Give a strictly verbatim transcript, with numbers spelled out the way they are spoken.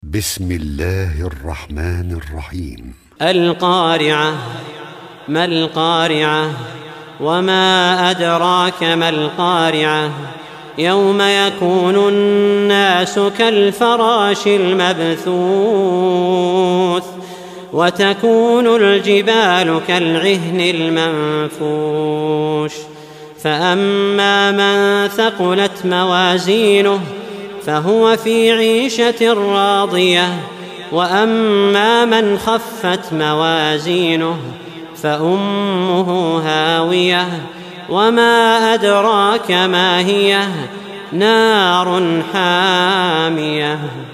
بسم الله الرحمن الرحيم. القارعة. ما القارعة؟ وما أدراك ما القارعة؟ يوم يكون الناس كالفراش المبثوث وتكون الجبال كالعهن المنفوش. فأما من ثقلت موازينه فهو في عيشة راضية، وأما من خفت موازينه فأمه هاوية. وما أدراك ما هي؟ نار حامية.